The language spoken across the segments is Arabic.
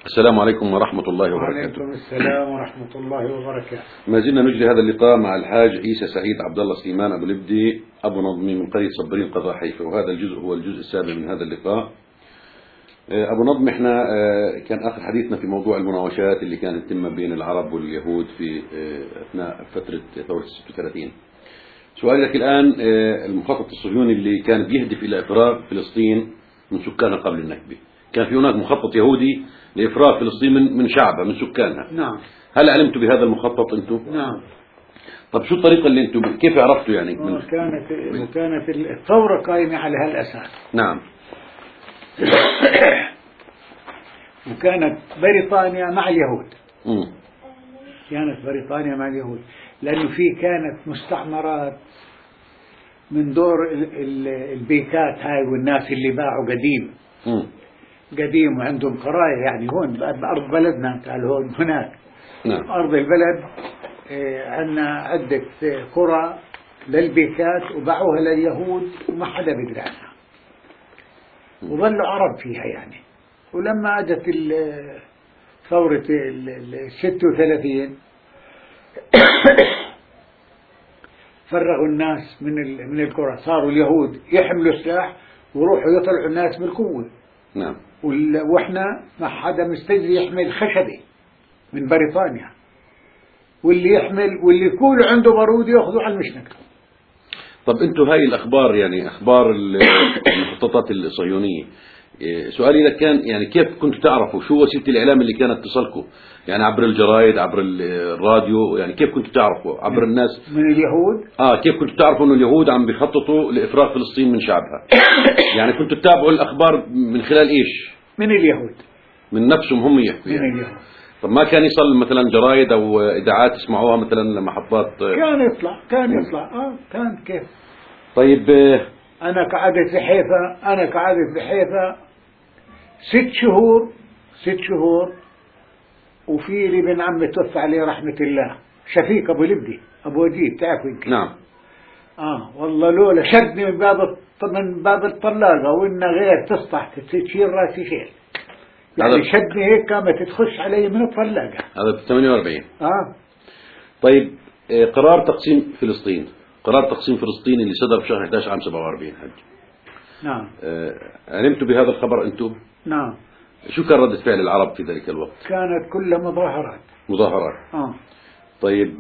السلام عليكم ورحمة الله وبركاته. وعليكم السلام ورحمة الله وبركاته. ما زلنا نجري هذا اللقاء مع الحاج عيسى سعيد عبد الله سليمان أبو لبدي أبو نظمي من قرية صبرين قضاء حيفا، وهذا الجزء هو الجزء السابع من هذا اللقاء. أبو نظمي، احنا كان آخر حديثنا في موضوع المناوشات اللي كانت تتم بين العرب واليهود في أثناء فترة ثورة 36. سؤالي لك الآن، المخطط الصهيوني اللي كان بيهدف إلى إفراغ فلسطين من سكانها قبل النكبة، كان في هناك مخطط يهودي لإفراغ فلسطين من شعبها من سكانها. نعم. هل علمتوا بهذا المخطط أنتم؟ نعم. طب شو الطريقة اللي أنتم كيف عرفتوا يعني؟ كانت الثورة قائمة على هالأساس. نعم. وكانت بريطانيا مع اليهود. مم. كانت بريطانيا مع اليهود لأنه كانت مستعمرات من دور البيكات هاي والناس اللي باعوا قديم وعندهم قراية يعني هون بأرض بلدنا. قال هون هناك. نعم. أرض البلد عندنا عدة قرى للبيكات وباعوها لليهود وما حدا بيدري عنها وظلوا عرب فيها يعني. ولما أجت ثورة 36 فرغوا الناس من القرى، صاروا اليهود يحملوا سلاح ويروحوا يطلعوا الناس بالقوة. نعم. واحنا ما حدا مستجري يحمل خشبة من بريطانيا، واللي يحمل واللي يكون عنده بارود ياخذوا على المشنقة. طب انتم هاي الأخبار يعني أخبار المخططات الصهيونية، سؤالي لك كان يعني كيف كنتوا تعرفوا؟ شو وسيلة الإعلام اللي كانت تصلكم؟ يعني عبر الجرايد، عبر الراديو، يعني كيف كنتوا تعرفوا؟ عبر الناس من اليهود؟ كيف كنتوا تعرفوا انه اليهود عم بيخططوا لإفراغ فلسطين من شعبها؟ يعني كنتوا تتابعوا الأخبار من خلال ايش؟ من اليهود، من نفسهم هم يحكوا يعني. من اليهود. طب ما كان يصل مثلا جرايد او اذاعات يسمعوها مثلا لمحطات؟ كان يطلع كان كيف. طيب انا قعدت بحيفا 6 شهور وفي لي بن عمي توفى عليه رحمة الله، شفيق أبو لبدي أبو وجيب، تعرفوا يمكن. نعم. والله لولا شدني من باب الطلاقة وإن غير تسطح تشيل راسي شيل يعني. شدني هيك قامت تخش علي من الطلاقة. هذا ب 48. طيب قرار تقسيم فلسطين اللي صدر في شهر 11 عام 47 حج. نعم. علمتوا بهذا الخبر أنتم؟ نعم. شو كان ردة فعل العرب في ذلك الوقت؟ كانت كلها مظاهرات. طيب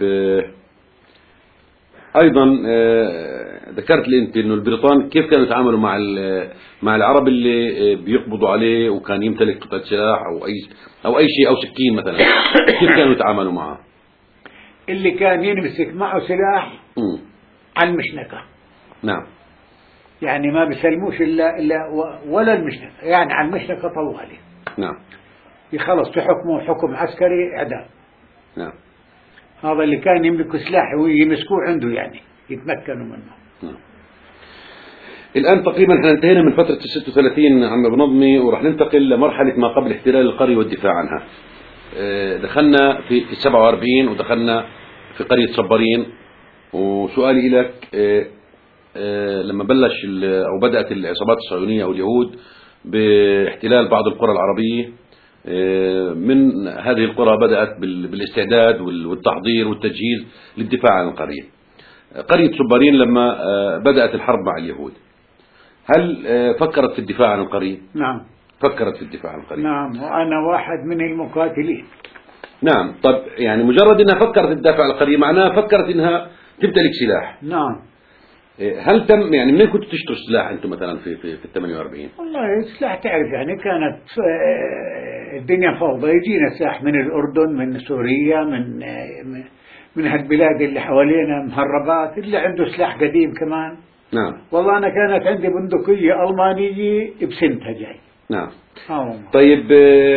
أيضا ذكرت لي أنت إنه البريطان كيف كانوا يتعاملوا مع العرب اللي بيقبضوا عليه وكان يمتلك قطعة سلاح أو أي شيء أو سكين مثلا، كيف كانوا يتعاملوا معه؟ اللي كان يمسك معه سلاح على المشنقة. نعم. يعني ما بيسلموش إلا ولا المشنقة، يعني على المشنقة طوالي. نعم. يخلص تحكمه حكم عسكري إعدام. نعم. هذا اللي كان يملك سلاح ويمسكوه عنده يعني يتمكنوا منه. نعم. الآن تقريبا احنا انتهينا من فترة 36 عم ابو نظمي، وراح ننتقل لمرحلة ما قبل احتلال القرية والدفاع عنها. دخلنا في 47 ودخلنا في قرية صبرين. وسؤالي لك، لما بلش أو بدأت العصابات الصهيونية أو اليهود باحتلال بعض القرى العربية، من هذه القرى بدأت بالاستعداد والتحضير والتجهيز للدفاع عن القرية. قرية صبرين لما بدأت الحرب مع اليهود، هل فكرت في الدفاع عن القرية؟ نعم. فكرت في الدفاع عن القرية. نعم، وأنا واحد من المقاتلين. نعم. طب يعني مجرد أنها فكرت تدافع عن القرية معناها فكرت أنها تمتلك سلاح. نعم. هل تم يعني منين كنتوا تشتروا سلاح انتم مثلا في 48؟ والله السلاح تعرف يعني كانت الدنيا فوضى، يجينا سلاح من الأردن، من سوريا، من هالبلاد اللي حوالينا، مهربات، اللي عنده سلاح قديم كمان. نعم. والله أنا كانت عندي بندقية ألمانية بسنتها جاي. نعم. طيب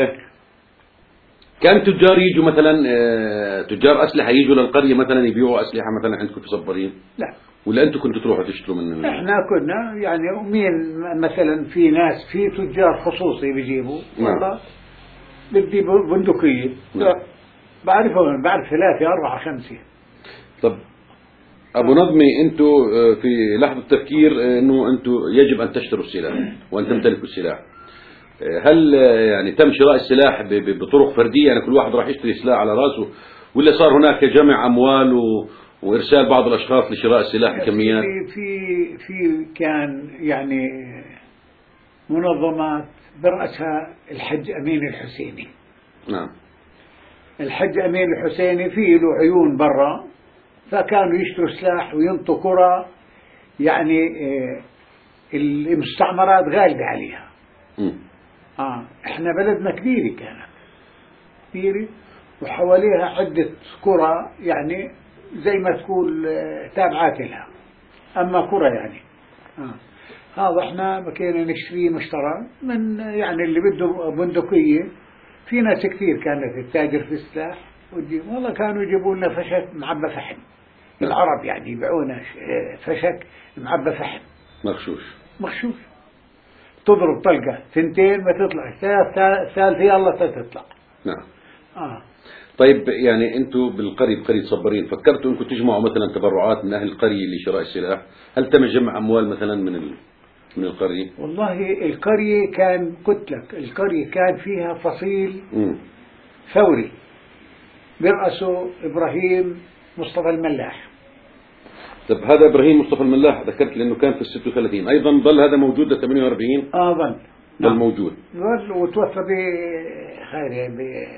كان تجار يجوا مثلا، تجار أسلحة يجوا للقرية مثلا يبيعوا أسلحة مثلا عندكم في صبرين؟ لا. ولا أنتم كنتوا تروحوا تشتروا من احنا كنا يعني مين مثلا في ناس في تجار خصوصي بيجيبوا. والله بدي بندقية. لا بعرف 3 4 5. طب أبو نظمي، أنتم في لحظة تفكير أنه أنتم يجب أن تشتروا السلاح وأن تمتلكوا السلاح، هل يعني تم شراء السلاح بطرق فردية، يعني كل واحد راح يشتري سلاح على راسه، ولا صار هناك جمع أموال وإرسال بعض الأشخاص لشراء السلاح بكميات؟ في كان يعني منظمات برأسها الحج أمين الحسيني. نعم. الحج أمين الحسيني فيه له عيون برا، فكانوا يشتروا سلاح وينطوا كرة، يعني المستعمرات غالبة عليها. احنا بلدنا كبيرة، كانت كبيرة وحواليها عدة قرى، يعني زي ما تقول تابعات لها، أما قرى يعني. هذا احنا بكينا نشتري مشترى من يعني اللي بده بندقية. في ناس كثير كانت تتاجر في السلاح، والله كانوا يجيبوا لنا فشك معبى فحم. العرب يعني يبيعونا فشك معبى فحم مغشوش، تضرب طلقة ثنتين ما تطلع، ثالثة يلا تطلع. نعم. طيب يعني انتم بالقرية، بقرية صبرين، فكرتوا انكم تجمعوا مثلا تبرعات من اهل القرية لشراء السلاح؟ هل تم جمع اموال مثلا من القرية؟ والله القرية كان قلت لك، القرية كان فيها فصيل ثوري برأسه إبراهيم مصطفى الملاح. طب هذا إبراهيم مصطفى الملاح ذكرت لأنه كان في 36 أيضا، ظل هذا موجود ل 48؟ ظل موجود، ظل وتوفى بخير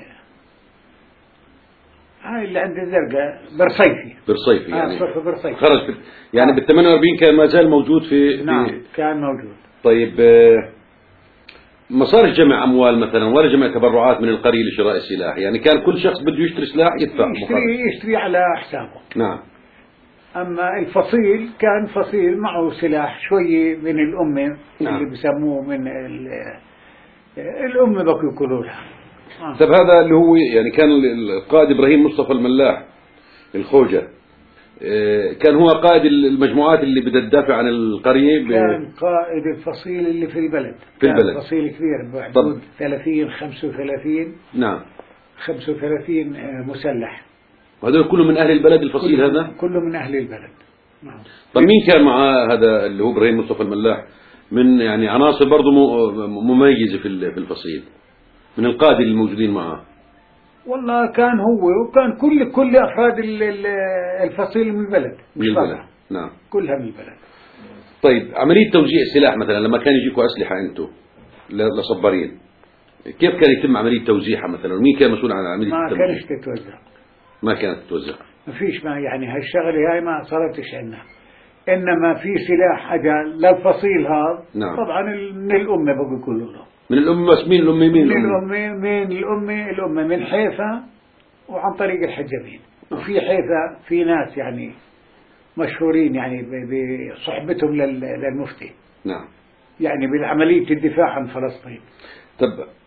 هاي اللي عند الزرقاء برصيفي يعني برصيفي. خرج يعني بال 48 كان ما زال موجود نعم كان موجود. طيب ما صار جمع أموال مثلا ولا جمع تبرعات من القرية لشراء السلاح؟ يعني كان كل شخص بده يشتري سلاح يدفع يشتري على حسابه. نعم. أما الفصيل كان فصيل معه سلاح شوية من الأمة. نعم. اللي بسموه من الأمة بقوا يقولوا لها. طب هذا اللي هو يعني كان القائد إبراهيم مصطفى الملاح الخوجة، كان هو قائد المجموعات اللي بدها تدافع عن القرية. كان قائد الفصيل اللي في البلد. كان فصيل كبير بحدود 35. نعم. 35 مسلح. وهذول كله من أهل البلد الفصيل هذا؟ كله من أهل البلد. نعم. طب مين كان معاه هذا اللي هو إبراهيم مصطفى الملاح من يعني عناصر برضه مميزة في الفصيل من القادة الموجودين معه؟ والله كان هو وكان كل أفراد الفصيل من البلد. من البلد. نعم. كلها من البلد. طيب عملية توزيع السلاح مثلا لما كان يجيكوا أسلحة أنتم لصبارين، كيف كان يتم عملية توزيعها مثلا، ومين كان مسؤول عن عملية التوزيع؟ ما كانش تتوزع. ما كانت تتوزع. ما فيش، ما يعني هالشغلة هاي ما صارتش عندنا. إنما في سلاح أجا للفصيل هذا. نعم. طبعا من الأمة بقول كله له. من الأمة بس مين الأمة؟ الأمة من حيفا وعن طريق الحجبين. وفي حيفا في ناس يعني مشهورين يعني بصحبتهم للمفتي. نعم. يعني بالعملية الدفاع عن فلسطين. طب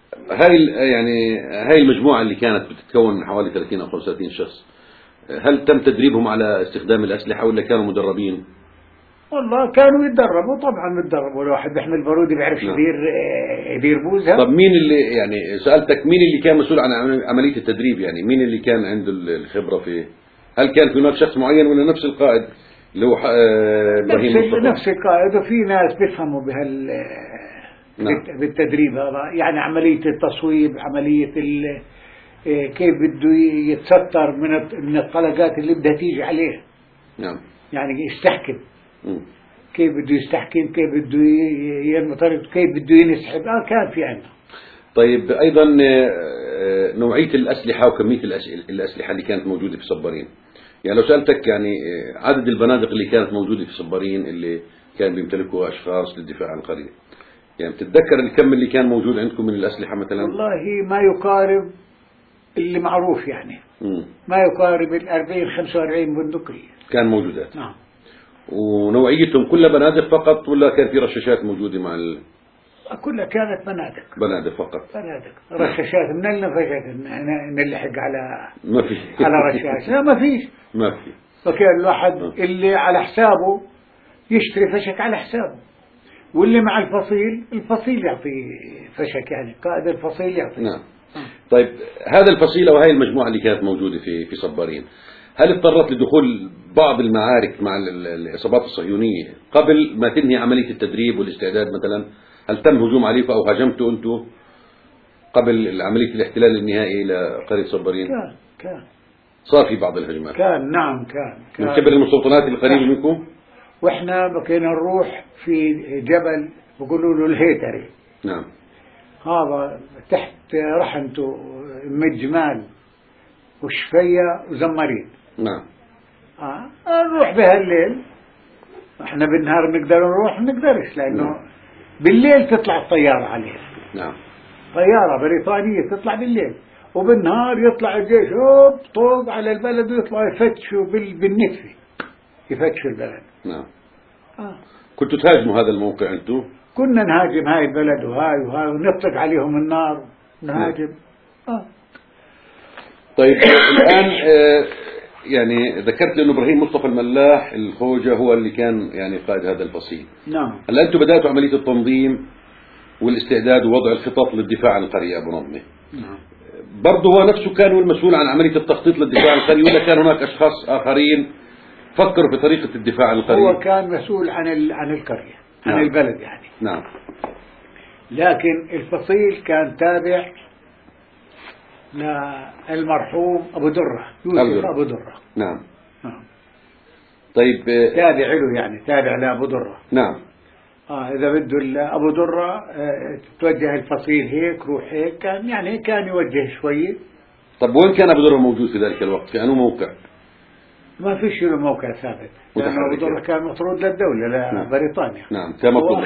هاي المجموعة اللي كانت بتتكون من حوالي 30 أو 35 شخص، هل تم تدريبهم على استخدام الأسلحة ولا كانوا مدربين؟ والله كانوا يتدربوا، طبعا يتدربوا. الواحد بيحمل بارودي بيعرفش يدير بوزها. طب مين اللي يعني سألتك مين اللي كان مسؤول عن عملية التدريب؟ يعني مين اللي كان عنده الخبرة فيه؟ هل كان في هناك شخص معين ولا نفس القائد اللي هو إبراهيم مصطفى؟ نفس القائد، وفي ناس بيفهموا بالتدريب هذا، يعني عملية التصويب، عملية كيف بده يتستر من الطلقات اللي بدها تيجي عليه. نعم. يعني يستحكم. كيف بده يستحكم، كيف بده يرمي طريقته، كيف بده ينسحب. كان في عندنا. طيب أيضا نوعية الأسلحة وكمية الأسلحة اللي كانت موجودة في صبارين، يعني لو سألتك يعني عدد البنادق اللي كانت موجودة في صبارين اللي كان بيمتلكوا أشخاص للدفاع عن القرية، يعني بتتذكر الكم اللي كان موجود عندكم من الأسلحة مثلا؟ والله ما يقارب اللي معروف، يعني ما يقارب 40-45 بندقية كان موجودات. نعم. ونوعيتهم كلها بنادق فقط ولا كان في رشاشات موجودة مع كلها كانت بنادق فقط. رشاشات من النفشات نلحق على ما في على رشاش. لا ما فيش. فكان الواحد اللي على حسابه يشتري فشك على حسابه، واللي مع الفصيل يعطي فشك، يعني قائد الفصيل يعطي. نعم. طيب هذا الفصيل أو هاي المجموعة اللي كانت موجودة في صبارين، هل اضطرت لدخول بعض المعارك مع العصابات الصهيونية قبل ما تنهي عملية التدريب والاستعداد مثلا؟ هل تم هجوم عليكم أو هاجمتوا أنتم قبل عملية الاحتلال النهائي لقرية صبرين؟ كان صار في بعض الهجمات. نعم كان من قبل المستوطنات القريبة منكم؟ واحنا بقينا نروح في جبل بقولوا له الهيتري. نعم. هذا تحت رحمته مجمال وشفية وزمارين. نعم. نروح بها الليل. احنا بالنهار نقدر نروح نقدرش لانه نعم. بالليل تطلع الطيارة علينا. نعم. طيارة بريطانية تطلع بالليل وبالنهار يطلع الجيش هوب طوق على البلد ويطلعوا يفتشوا بالنكفة يفتشوا البلد. نعم. كنتوا تهاجموا هذا الموقع أنتم؟ كنا نهاجم هاي البلد وهاي ونطلق عليهم النار نهاجم. طيب الآن يعني ذكرت أن إبراهيم مصطفى الملاح الخوجة هو اللي كان يعني قائد هذا الفصيل. نعم. هلا أنتم بدأتوا عملية التنظيم والاستعداد ووضع الخطط للدفاع عن القرية أبو نظمة. نعم. برضه هو نفسه كان هو المسؤول عن عملية التخطيط للدفاع عن القرية ولا كان هناك أشخاص آخرين فكروا في طريقة الدفاع عن القرية؟ هو كان مسؤول عن القرية عن نعم. البلد يعني. نعم. لكن الفصيل كان تابع للمرحوم أبو درة يوسف أبو درة. نعم. نعم. طيب تابع له يعني تابع لأبو درة. نعم. إذا بده أبو درة توجه الفصيل هيك روح هيك كان يعني كان يوجه شوية. طب وين كان أبو درة موجود في ذلك الوقت؟ في أنه موقع؟ ما فيش له موقع ثابت لأن أبو درة كان مطرود للدولة لبريطانيا. نعم. كان مطرود.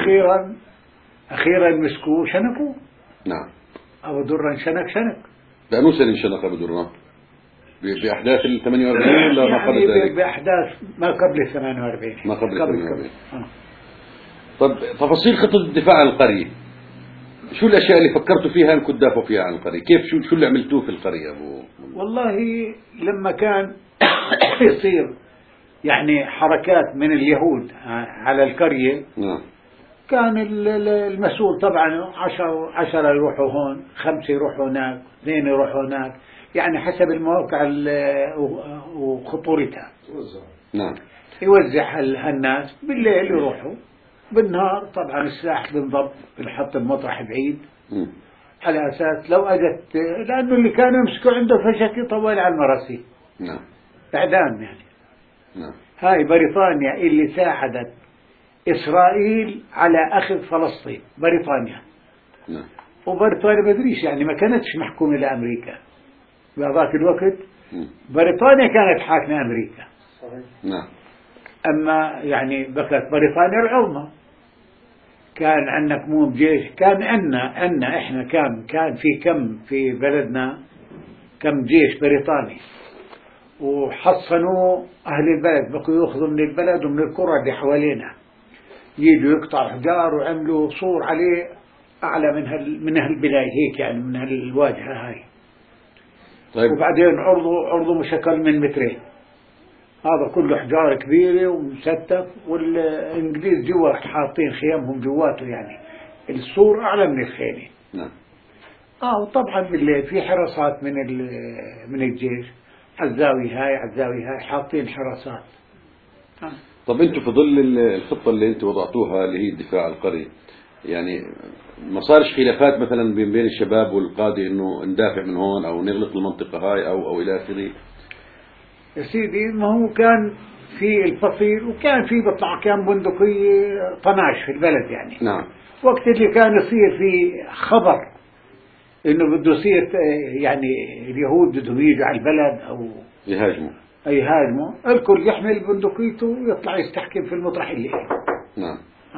وأخيرا مسكوه شنكوه. نعم. أبو درة شنك لأنه سنة شنق أبو درة بأحداث ال 48 ولا ما قبل ذلك؟ بأحداث ما قبل 48. ما قبل 48. طب تفاصيل خطة الدفاع عن القرية، شو الأشياء اللي فكرتوا فيها أنكم تدافعوا فيها عن القرية؟ كيف شو اللي عملتوه في القرية أبو؟ والله لما كان يصير يعني حركات من اليهود على القرية. نعم. كان المسؤول طبعا 10 يروحوا هون 5 يروحوا هناك 2 يروحوا هناك يعني حسب المواقع وخطورتها. نعم. يوزع الناس بالليل يروحوا بالنهار طبعا السلاح بنضب بنحط بمطرح بعيد على أساس لو أجت لأنه اللي كانوا يمسكوا عنده فشك يطول على المراسي. نعم. إعدام يعني. نعم. هاي بريطانيا اللي ساعدت إسرائيل على أخذ فلسطين بريطانيا. نعم. وبريطانيا ما أدريش يعني ما كانتش محكومة لأمريكا بهذاك الوقت. بريطانيا كانت حاكمة أمريكا. نعم. أما يعني بقت بريطانيا العظمى. كان عندنا كمون جيش كان عندنا إحنا كان في بلدنا كم جيش بريطاني وحصنوا أهل البلد بقوا يأخذوا من البلد ومن القرى اللي حوالينا يجوا يقطعوا حجار وعملوا صور عليه أعلى من هالبداية هيك يعني من هالواجهة هاي. طيب. وبعدين عرضوا مش أقل من 2 متر. هذا كله حجارة كبيرة ومستف والإنجليز جوا حاطين خيامهم جواته يعني السور أعلى من الخيمة. نعم. وطبعا بالليل في حراسات من الجيش على الزاوية هاي حاطين حراسات. طب انتم في ظل الخطة اللي انتم وضعتوها اللي هي الدفاع عن القرية يعني ما صارش خلافات مثلا بين الشباب والقادة انه ندافع من هون او نغلق المنطقة هاي او الى اخره؟ يا سيدي ما هو كان في الفصيل وكان في بطلع كان بندقية طناش في البلد يعني. نعم. وقت اللي كان يصير في خبر انه بده يصير يعني اليهود بدهم يجوا على البلد او يهاجموا الكل يحمل بندقيته ويطلع يستحكم في المطرح اللي نعم.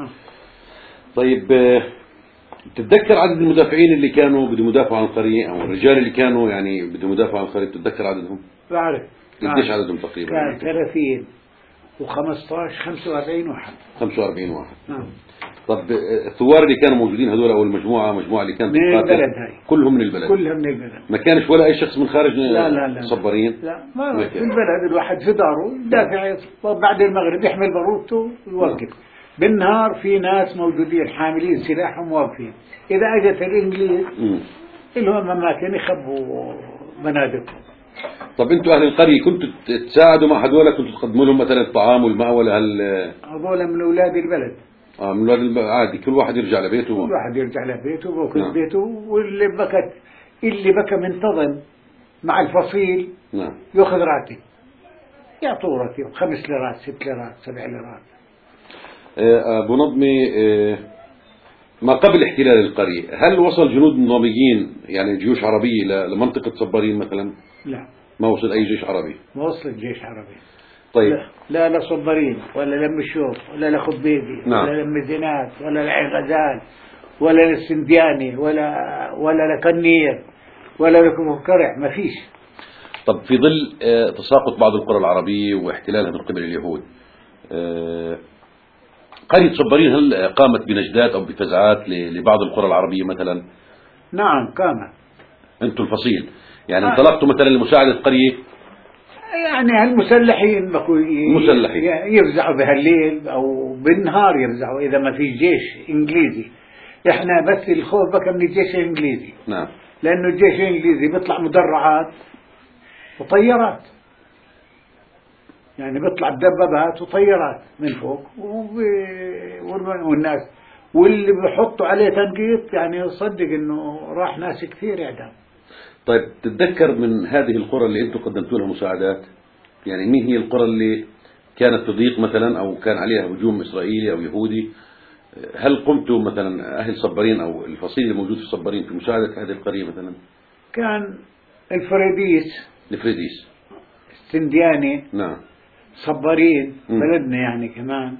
طيب تتذكر عدد المدافعين اللي كانوا بدهم يدافعوا عن القرية او الرجال اللي كانوا يعني بدهم يدافعوا عن القرية تتذكر عددهم؟ بعرف. قديش عددهم تقريبا؟ كان 30 و15 45 واحد. 45 واحد. نعم. طب الثوار اللي كانوا موجودين هذول او المجموعة اللي كانت من البلد هاي كلهم من البلد؟ كلهم من البلد. ما كانش ولا اي شخص من خارج لا صبرين؟ لا ما في البلد الواحد في داره يدافع بعد المغرب يحمل باروته ويوقف. بالنهار في ناس موجودين حاملين سلاحهم واقفين. إذا أجت الإنجليز اللي هم أماكن يخبوا بنادقهم. طب انتوا اهل القرية كنتوا تساعدوا مع هذول كنتوا تقدموا لهم مثلا الطعام والماء ولا هذول من اولاد البلد. من الواد عادي كل واحد يرجع لبيته. كل واحد يرجع لبيته ويأكل نعم. بيته، واللي بكى منتظم مع الفصيل نعم. يأخذ راتب، يعطوه راتب 5 ليرات 6 ليرات 7 ليرات. أبو نظمي، ما قبل احتلال القرية هل وصل جنود نظاميين يعني جيوش عربية لمنطقة صبارين مثلا؟ لا، ما وصل أي جيش عربي. ما وصل جيش عربي. طيب. لا لصبارين ولا لم الشوف ولا لخبيبي. نعم. ولا لمزينات ولا لعين غزال ولا للسندياني ولا لكنير ولا لكرع، ما فيش. طب في ظل تساقط بعض القرى العربية واحتلالها من قبل اليهود، قرية صبارين هل قامت بنجدات أو بفزعات لبعض القرى العربية مثلا؟ نعم قامت. أنتم الفصيل يعني انطلقتوا مثلا لمساعدة قرية؟ يعني المسلحين مسلحين يفزعوا بهالليل أو بالنهار يفزعوا إذا ما في جيش إنجليزي. إحنا بس الخوف بقى من الجيش الإنجليزي. نعم. لأنه الجيش الإنجليزي بيطلع مدرعات وطيارات، يعني بيطلع بدبابات وطيارات من فوق والناس، واللي بيحطوا عليه تنقيط يعني يصدق إنه راح ناس كثير إعدام. طيب تتذكر من هذه القرى اللي أنتم قدمتوا لها مساعدات، يعني مين هي القرى اللي كانت تضيق مثلا أو كان عليها هجوم إسرائيلي أو يهودي؟ هل قمتوا مثلا أهل صبارين أو الفصيل الموجود في صبارين في مساعدة هذه القرية مثلا؟ كان الفريديس، السندياني، نعم، صبارين بلدنا يعني كمان،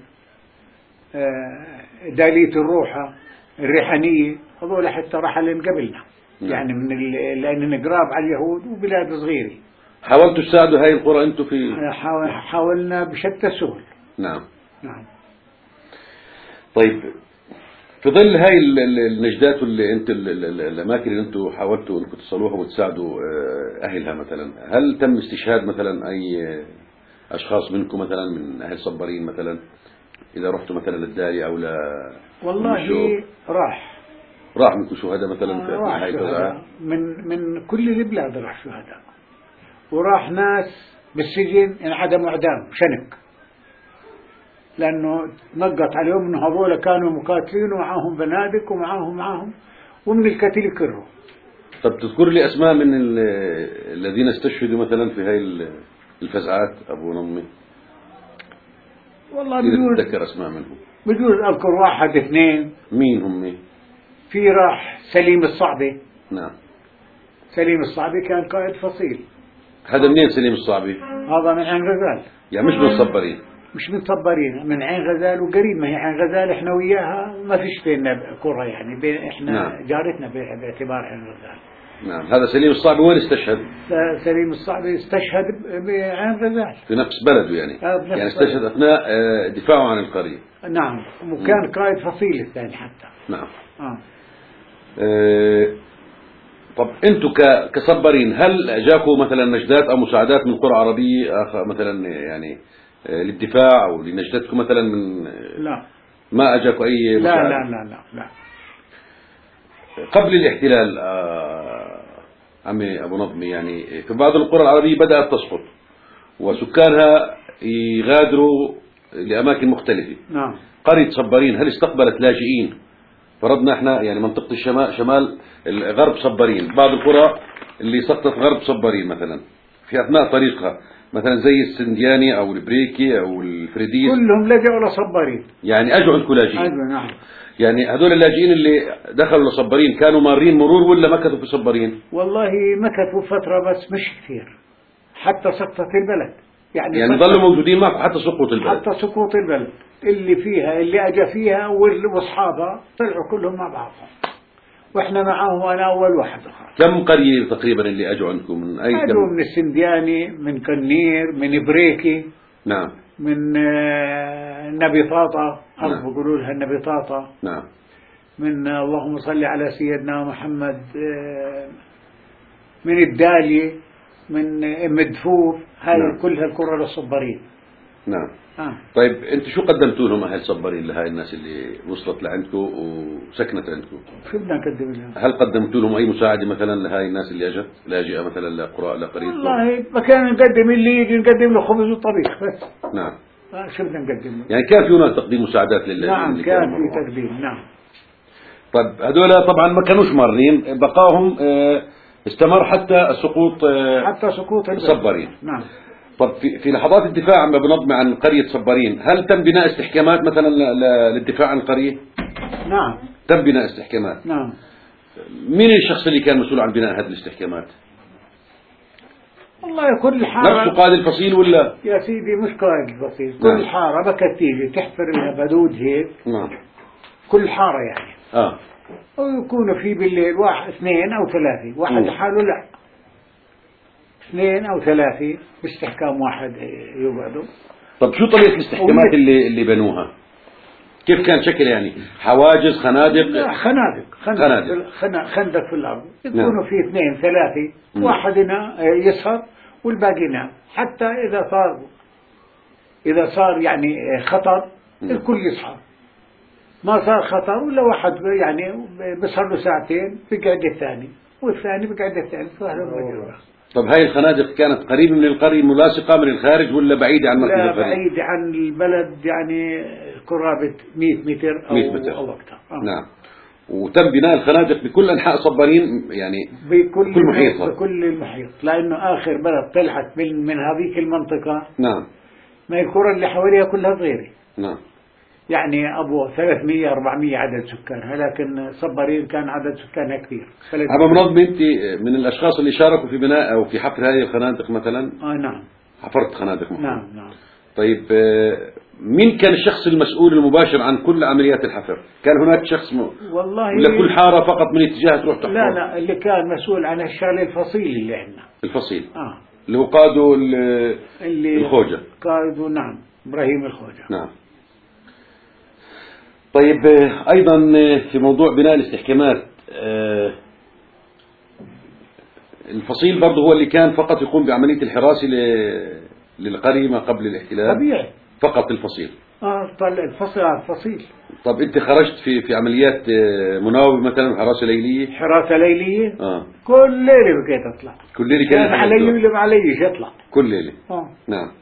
دالية الروحة، الريحانية، هذول حتى رحلين قبلنا. نعم. يعني لأننا قراب على اليهود وبلاد صغيرة. حاولتوا تساعدوا هاي القرى أنتم في؟ حاولنا بشتى السبل. نعم. نعم. طيب في ظل هاي النجدات واللي انت الاماكن اللي انتم حاولتوا انكم تصلوها وتساعدوا اهلها مثلا، هل تم استشهاد مثلا اي اشخاص منكم مثلا من اهل صبارين مثلا اذا رحتوا مثلا للدالي او والله راح منكم شهداء مثلا في راح هاي الفزعة؟ من كل البلاد راح شهداء، وراح ناس بالسجن انعدموا اعدام شنك، لأنه نقط عليهم إنه هذول كانوا مقاتلين ومعاهم بنادق ومعاهم ومن القتل يكرهوا. طب تذكر لي أسماء من الذين استشهدوا مثلا في هاي الفزعات أبو نظمي؟ والله إذا تتذكر أسماء منهم. بجوز أذكر 1 2. مين هم؟ في راح سليم الصعبي. نعم. سليم الصعبي كان قائد فصيل. هذا منين سليم الصعبي؟ هذا من عين غزال. يعني مش من صبارين؟ مش من صبارين، من عين غزال وقريب. ما هي عين غزال احنا وياها ما فيش بيننا قرى يعني احنا. نعم. جارتنا باعتبار عين غزال. نعم. هذا سليم الصعبي وين استشهد؟ سليم الصعبي استشهد بعين غزال في نفس بلده يعني. يعني استشهد أثناء دفاعه عن القرية. نعم. وكان قائد فصيل الثاني حتى. نعم. طب انتم كصبارين هل جاكوا مثلا نجدات او مساعدات من قرى عربية مثلا يعني للدفاع او لنجدتكم مثلا من؟ لا، ما اجاكوا اي مساعدة؟ لا. قبل الاحتلال عمي ابو نظمي، يعني في بعض القرى العربية بدأت تسقط وسكانها يغادروا لاماكن مختلفة. نعم. قرية صبارين هل استقبلت لاجئين؟ فرضنا احنا يعني منطقة شمال غرب صبارين، بعض القرى اللي سقطت غرب صبارين مثلا في اثناء طريقها مثلا زي السندياني او البريكي او الفريديس، كلهم لجأوا لصبارين. يعني اجوا عندكم لاجئين؟ نعم. يعني هذول اللاجئين اللي دخلوا لصبارين كانوا مارين مرور ولا مكثوا في صبارين؟ والله مكثوا فترة بس مش كثير حتى سقطت البلد. يعني ظلوا موجودين معكم حتى سقوط البلد؟ حتى سقوط البلد اللي اجى فيها واصحابها طلعوا كلهم مع بعضهم، واحنا معاهم وانا اول واحد خالص. كم قرية تقريبا اللي اجوا عندكم؟ من اي اجوا من السندياني، من كنير، من بريكي. نعم. من النبي طاطا، نعم. بيقولوا لها النبي طاطا. نعم. من اللهم صل على سيدنا محمد، من الدالية، من مدفوف. هاي نعم. كلها القرى للصبارين. نعم. طيب انتوا شو قدمتوا لهم اهل صبارين لهاي الناس اللي وصلت لعندكم وسكنت عندكم؟ شو بدنا نقدم لهم؟ هل قدمتوا لهم اي مساعده مثلا لهاي الناس اللي اجت لاجئه مثلا لقريتكم؟ والله ما كان نقدم اللي يجي نقدم له خبز وطبيخ بس. نعم. شو بدنا نقدم؟ يعني كان في هناك تقديم مساعدات نعم كان في تقديم. نعم. طيب هذول طبعا ما كانوش مارين، بقاهم استمر حتى سقوط حتى سقوط صبرين. نعم. طب في لحظات الدفاع عم بنظم عن قرية صبرين، هل تم بناء استحكامات مثلا للدفاع عن القرية؟ نعم تم بناء استحكامات. نعم. مين الشخص اللي كان مسؤول عن بناء هذه الاستحكامات؟ والله كل حارة نفسه قائد الفصيل ولا؟ يا سيدي مش قائد الفصيل، نعم. كل حارة بكت تيجي تحفر لها بدود هيك. نعم. كل حارة يعني. اه. ويكونوا في بالليل واحد اثنين أو ثلاثة، واحد لحاله لا، اثنين أو ثلاثة باستحكام واحد يقعدوا. طب شو طريقة الاستحكامات اللي بنوها؟ كيف كان شكل يعني؟ حواجز، خنادق؟ لا خندق في الأرض، يكونوا نعم. في اثنين ثلاثة، واحد هنا يسهر والباقي ينام، حتى إذا صار يعني خطر الكل يصحى. ما صار خطر ولا واحد يعني بسهر له ساعتين بقعد الثاني، والثاني بقعد الثالث. طب هاي الخنادق كانت قريبة من القرية، ملاصقة من الخارج ولا بعيدة عن مركز لا القرية؟ بعيدة عن البلد يعني قرابة 100 متر أو 100 متر أو أكثر. نعم. وتم بناء الخنادق بكل أنحاء صبرين يعني بكل محيط، بكل المحيط، لأنه آخر بلد طلعت من هذيك المنطقة. نعم. ما القرى اللي حواليها كلها صغيرة. نعم. يعني أبو 300 400 عدد سكانها، لكن صبرين كان عدد سكانها كثير. أبا منظم، أنت من الأشخاص اللي شاركوا في بناء أو في حفر هذه الخنادق مثلا؟ نعم. حفرت خنادق مثلا. نعم. طيب مين كان الشخص المسؤول المباشر عن كل عمليات الحفر؟ كان هناك شخص والله ولا كل حارة فقط من اتجاه تروح تحفر؟ لا اللي كان مسؤول عن الشغل الفصيل اللي عندنا. الفصيل. اللي هو قاده الخوجة. قاده نعم إبراهيم الخوجة. نعم. طيب أيضا في موضوع بناء الاستحكامات، الفصيل برضه هو اللي كان فقط يقوم بعملية الحراسة للقرية ما قبل الاحتلال؟ طبيعي. فقط الفصيل. طلع الفصيل. طب أنت خرجت في عمليات مناوبة مثلا، حراسة ليلية؟ حراسة ليلية؟ كل ليلة بقيت أطلع. كل ليلة كان علي ولا ما عليش أطلع كل ليلة. نعم.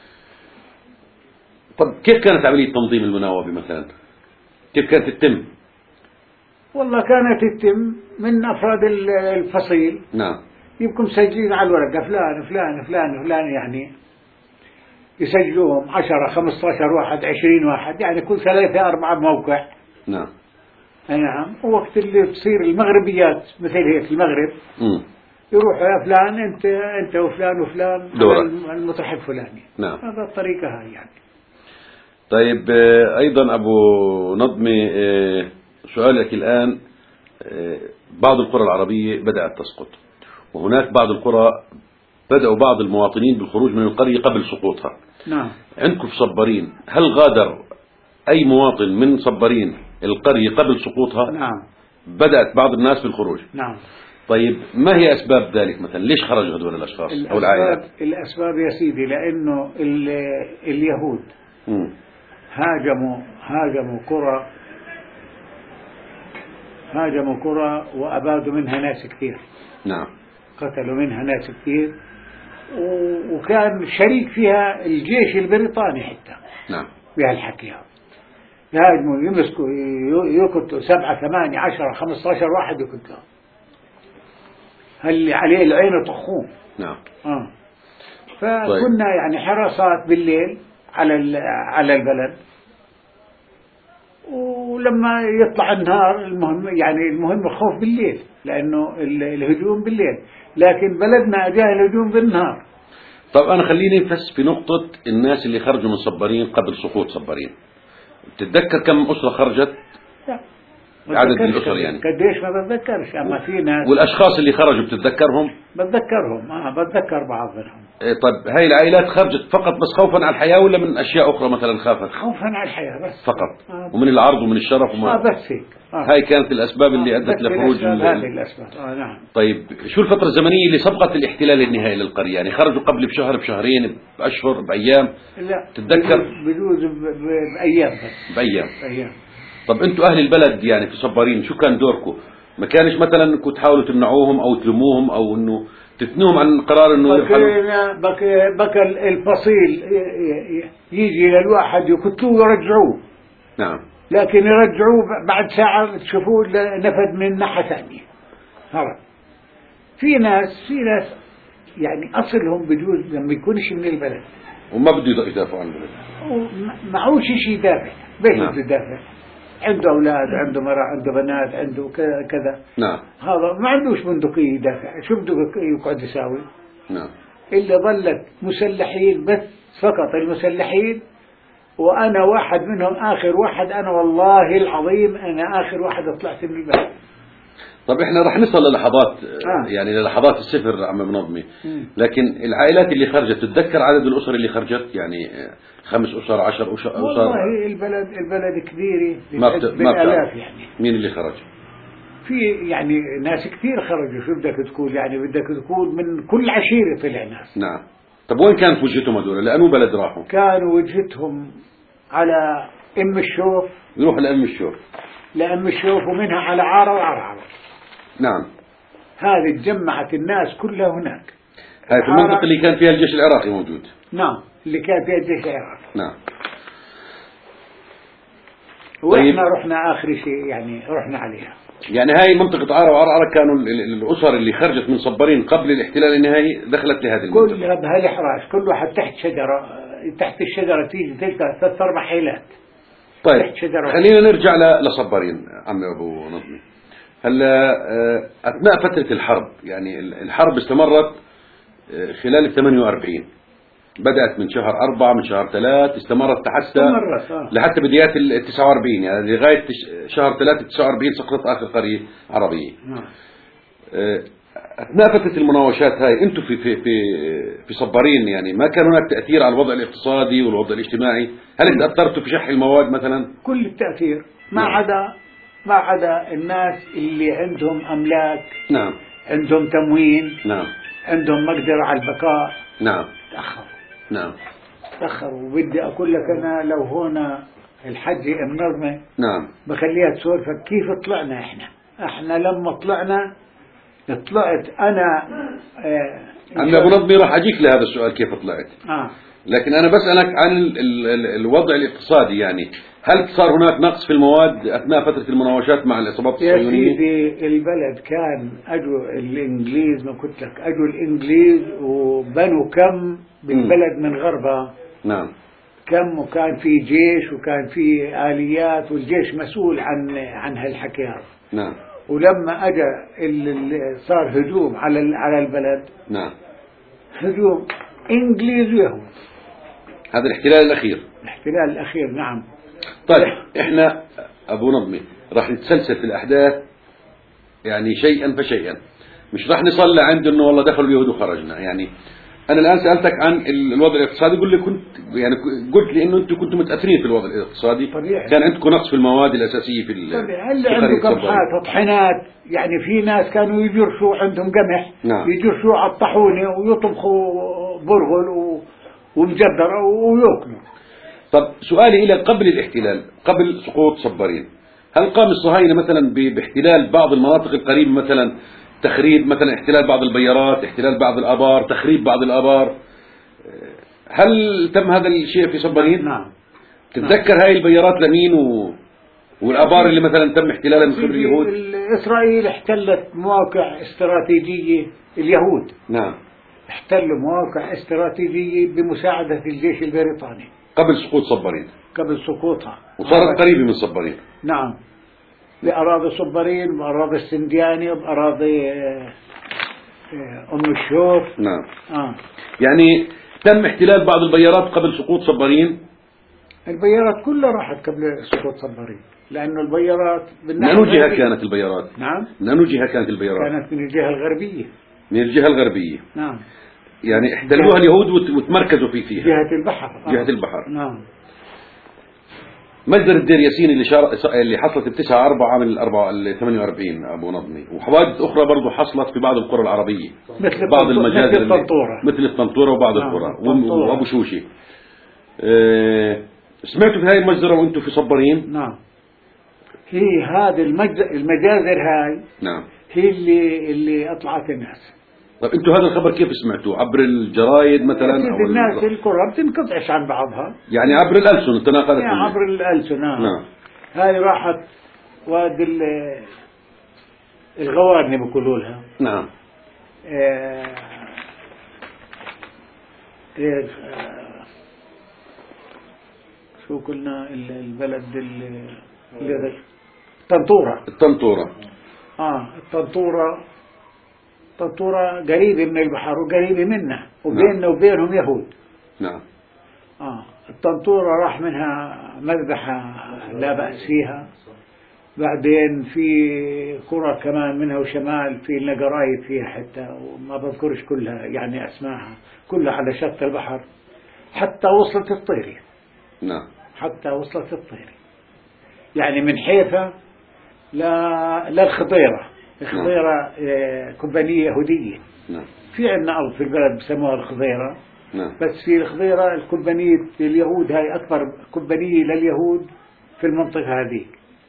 طب كيف كانت عملية تنظيم المناوبة مثلا؟ كيف كانت تتم؟ والله كانت تتم من أفراد الفصيل. نعم. يمكن مسجلين على الورقة فلان فلان فلان فلان، يعني يسجلوهم 10 15 واحد 20 واحد، يعني كل 3 4 موقع. نعم. نعم. ووقت اللي تصير المغربيات مثل هيك المغرب يروحوا يا فلان انت وفلان وفلان دورك المطرح الفلاني. نعم. هذا الطريقة هاي يعني. طيب أيضا أبو نظمي، سؤالك الآن، بعض القرى العربية بدأت تسقط، وهناك بعض القرى بدأوا بعض المواطنين بالخروج من القرية قبل سقوطها. نعم. عندكم في صبرين هل غادر أي مواطن من صبرين القرية قبل سقوطها؟ نعم. بدأت بعض الناس بالخروج. نعم. طيب ما هي أسباب ذلك مثلا؟ ليش خرجوا هذول الأشخاص أو العائلات؟ الأسباب يا سيدي لأنه اليهود هاجموا قرى وأبادوا منها ناس كثير. نعم. قتلوا منها ناس كثير، وكان شريك فيها الجيش البريطاني حتى. نعم. بهالحكي هذا يهاجموا يمسكوا يقتلوا 7 8 10 15 واحد يقتلوا، هل عليه العين طخوم. نعم. فكنا يعني حراسات بالليل على البلد، ولما يطلع النهار المهم الخوف بالليل، لأنه الهجوم بالليل، لكن بلدنا جاء الهجوم بالنهار. طب أنا خليني بس في نقطة الناس اللي خرجوا من صبرين قبل سقوط صبرين، بتتذكر كم أسرة خرجت؟ لا. عدد الأسر يعني قديش ما بتذكرش، أما في ناس. والأشخاص اللي خرجوا بتتذكرهم؟ بتذكرهم. بتذكر بعض منهم. طيب هاي العائلات خرجت فقط بس خوفا على الحياة ولا من أشياء أخرى مثلا خافت؟ خوفا على الحياة بس فقط. ومن العرض ومن الشرف بس هيك. هاي كانت الأسباب اللي أدت لخروج هذه الأسباب. نعم. طيب شو الفترة الزمنية اللي سبقت الاحتلال النهائي للقرية؟ يعني خرجوا قبل بشهر بشهرين بأشهر بأيام؟ لا تتذكر؟ بجوز بأيام بس. بأيام. طب أنتوا أهل البلد يعني في صبرين شو كان دوركم؟ ما كانش مثلا انكم تحاولوا تمنعوهم أو تلموهم أو إنه تثنوهم عن قرار انه يرحلوا. بكى الفصيل يجي للواحد يقتلوه ويرجعوه. نعم. لكن يرجعوه بعد ساعة تشوفوه نفذ من ناحية ثانية هرب. في ناس يعني أصلهم بجوز لما يكونش من البلد وما بده يدافعوا عن البلد، معهوش شيء يدافع. بيش نعم. بده يدافع؟ عنده أولاد، عنده مرأة، عنده بنات، عنده كذا. نعم. هذا ما عندوش بندقية يدافع. شو بده يقعد يساوي؟ نعم. إلا ظلت مسلحين بس، فقط المسلحين. وأنا واحد منهم، آخر واحد. أنا والله العظيم أنا آخر واحد طلعت من البلد. طب احنا راح نصل للحظات يعني للحظات الصفر عم بنظمي. لكن العائلات اللي خرجت، تتذكر عدد الأسر اللي خرجت؟ يعني 5 أسر 10 أسر؟ والله البلد كبيرة بالآلاف. يعني. مين اللي خرج؟ في يعني ناس كثير خرجوا. شو بدك تقول؟ يعني بدك تقول من كل عشيرة طلع ناس. نعم. طب وين كانت وجهتهم هذول؟ لأنه بلد راحوا؟ كانوا وجهتهم على أم الشوف. يروح لأم الشوف. لأم الشوف، ومنها على عارة وعرعرة. نعم. هذه تجمعت الناس كلها هناك. هاي في المنطقة اللي كان فيها الجيش العراقي موجود. نعم، اللي كان فيها الجيش العراقي. نعم. وإحنا رحنا آخر شيء يعني رحنا عليها. يعني هاي منطقة عارة وعرعرة كانوا الأسر اللي خرجت من صبرين قبل الاحتلال النهائي دخلت لهذه المنطقة. كلها بهالإحراج، كل واحد تحت شجرة. تحت الشجرة تيجي تلقى 3-4 حيلات. طيب خلينا نرجع لصبرين عمي أبو نظمي. هلا أثناء فترة الحرب، يعني الحرب استمرت خلال 48، بدأت من شهر 4 من شهر 3 استمرت لحتى بدايات 49، يعني لغاية شهر 3 49 سقطت آخر قرية عربية. أثناء فترة المناوشات هاي أنتم في صبرين يعني ما كان هناك تأثير على الوضع الاقتصادي والوضع الاجتماعي؟ هل تأثرتوا في شح المواد مثلا؟ كل التأثير، ما عدا الناس اللي عندهم أملاك. نعم. عندهم تموين. نعم. عندهم مقدرة على البقاء. نعم. تأخروا. نعم. تأخروا. وبدي أقول لك أنا لو هنا الحج ام نظمة نعم بخليها تسولفك كيف طلعنا. احنا لما طلعت انا عم ابو نظمي راح اجيك لهذا السؤال كيف طلعت. لكن انا بسألك عن الوضع الاقتصادي، يعني هل صار هناك نقص في المواد اثناء فترة المناوشات مع العصابات الصهيونية؟ يا سيدي البلد كان اجوا الانجليز، ما قلت لك اجوا الانجليز وبنوا كم بالبلد من غربها. نعم. كم، وكان في جيش وكان في آليات، والجيش مسؤول عن هالحكيات. نعم. ولما اجى صار هجوم على البلد. نعم. هجوم انجليز ويهود. هذا الاحتلال الاخير. الاحتلال الاخير نعم. طيب احنا ابو نظمي راح نتسلسل في الاحداث يعني شيئا فشيئا، مش راح نصل لعند انه والله دخلوا اليهود وخرجنا. يعني انا الان سالتك عن الوضع الاقتصادي، قلت لي انه انتم كنتم متاثرين في الوضع الاقتصادي. طبيعي. كان عندكم نقص في المواد الاساسيه في اللي عنده قمحات وطحينات. يعني في ناس كانوا يجرشوا عندهم قمح. نعم. يجرشوا على الطحونه ويطبخوا برغل ومجدر وياكلوا. طب سؤالي إلى قبل الاحتلال، قبل سقوط صبرين، هل قام الصهاينة مثلا باحتلال بعض المناطق القريبة، مثلا تخريب، مثلا احتلال بعض البيارات، احتلال بعض الآبار، تخريب بعض الآبار؟ هل تم هذا الشيء في صبرين؟ نعم. تتذكر هاي البيارات لمين والآبار اللي مثلا تم احتلالها من قبل اليهود؟ إسرائيل احتلت مواقع استراتيجية. اليهود نعم احتلوا مواقع استراتيجية بمساعدة الجيش البريطاني قبل سقوط صبرين، قبل سقوطها، وصارت قريبة من صبرين. نعم، بأراضي صبرين وبأراضي السندياني وبأراضي أم الشوف. نعم. يعني تم احتلال بعض البيارات قبل سقوط صبرين. البيارات كلها راحت قبل سقوط صبرين، لأنه البيارات من أي جهة كانت البيارات؟ نعم، من أي جهة كانت البيارات؟ كانت من الجهة الغربية. من الجهة الغربية. نعم. يعني احتلوها اليهود وتمركزوا فيها. جهة البحر. جهة البحر. نعم. مجزرة دير ياسين اللي حصلت ب9/4 عام 48 أبو نظمي، وحوادث أخرى برضو حصلت في بعض القرى العربية، مثل بعض المجازر مثل الطنطورة وبعض القرى وأبو شوشي. سمعتوا في هاي المجزرة وأنتم في صبرين؟ نعم. هي هذه المجازر هاي. نعم. هي اللي أطلعت الناس. طيب أنتم هذا الخبر كيف سمعتوه؟ عبر الجرايد مثلا أو الناس القرى بتنقطعش عن بعضها، يعني عبر الألسن تناقلت؟ يعني عبر الألسن. نعم. هذه راحت وادي الغوارني بيقولوا لها. نعم. شو قلنا البلد اللي طنطورة. الطنطورة. الطنطورة قريبة من البحر وقريبة منا، وبيننا نعم. وبينهم يهود. نعم. الطنطورة راح منها مذبحة لا بأس فيها. بعدين في قرى كمان منها وشمال في لنا قرايب فيها حتى، وما بذكرش كلها يعني أسماها، كلها على شط البحر، حتى وصلت الطيري. نعم. حتى وصلت الطيري، يعني من حيفا للخضيرة. الخضيرة كومبانية يهودية. نعم. في عندنا أرض في البلد بسموها الخضيرة. نعم. بس في الخضيرة الكومبانية اليهود، هاي أكبر كومبانية لليهود في المنطقة هذه.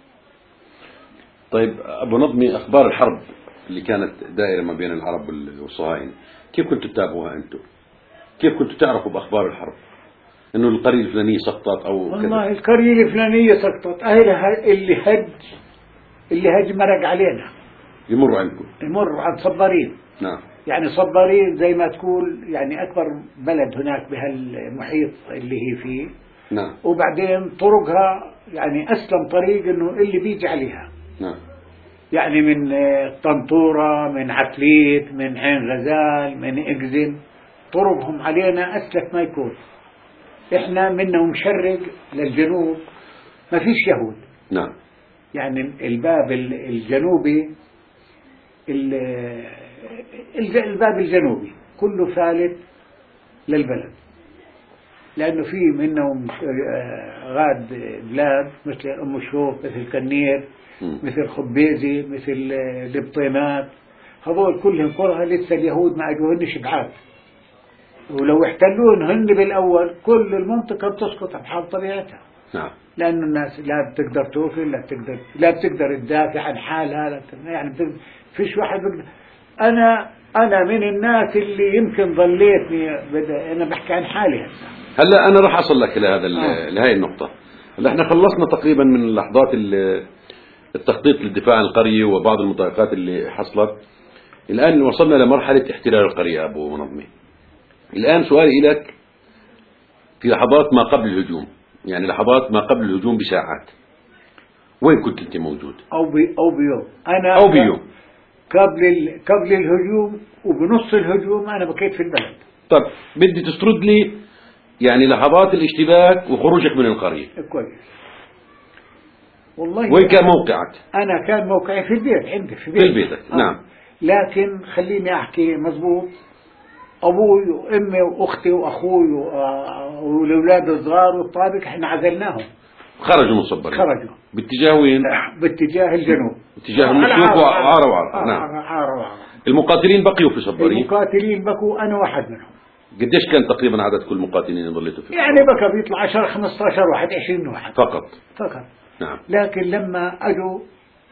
طيب أبو نظمي، أخبار الحرب اللي كانت دائرة ما بين العرب والصهاينة كيف كنتوا تتابعوها أنتم؟ كيف كنتوا تعرفوا بأخبار الحرب؟ إنه القرية الفلانية سقطت أو والله كذا. القرية الفلانية سقطت، اللي هج مرق علينا. يمر عندكم؟ يمر عن صبارين. نعم. يعني صبارين زي ما تقول يعني أكبر بلد هناك بهالمحيط اللي هي فيه. نعم. وبعدين طرقها يعني أسلم طريق إنه اللي بيجي عليها. نعم. يعني من طنطورة، من عتليت، من عين غزال، من إقزم، طرقهم علينا أسلك ما يكون. إحنا منا ومشرق للجنوب ما فيش يهود. نعم. يعني الباب الجنوبي الباب الجنوبي كله ثالث للبلد، لأنه في منهم غاد بلاد مثل أم الشوف، مثل كنير، مثل خبيزي، مثل البطينات. هذول كلهم قرى لسه اليهود ما أجوهنش بعاد، ولو احتلون هن بالأول كل المنطقة بتسقط بحال طبيعتها. نعم. لأن الناس لا بتقدر تأكل، لا بتقدر تدافع عن حالها، يعني فيش واحد بقدر. أنا من الناس اللي يمكن ظليتني أنا بحكي عن حالي هسه. هلا أنا راح أصل لك لهذه النقطة. هلا إحنا خلصنا تقريبا من لحظات التخطيط للدفاع عن القرية وبعض المضايقات اللي حصلت. الآن وصلنا لمرحلة احتلال القرية أبو منظمي. الآن سؤالي لك، في لحظات ما قبل الهجوم، يعني لحظات ما قبل الهجوم بساعات، وين كنت أنت موجود؟ أو بيوم. أنا أو بيوم قبل الهجوم وبنص الهجوم أنا بكيت في البلد. طب بدي تسرد لي يعني لحظات الاشتباك وخروجك من القرية. كويس. والله وين كان موقعك؟ أنا كان موقعي في البيت عندي في بيتك. نعم. لكن خليني أحكي مضبوط. أبوي وأمي وأختي وأخوي والأولاد الصغار والطابق إحنا عزلناهم. خرجوا من صبرين. خرجوا باتجاه وين؟ باتجاه الجنوب. اتجاه المشوق وعارة. نعم. عارة. المقاتلين بقيوا في صبرين. المقاتلين بقوا أنا واحد منهم. قديش كان تقريبا عدد كل المقاتلين اللي ضليتوا فيه؟ يعني بقى بيطلع 10 15 واحد 20 واحد فقط. نعم. لكن لما أجوا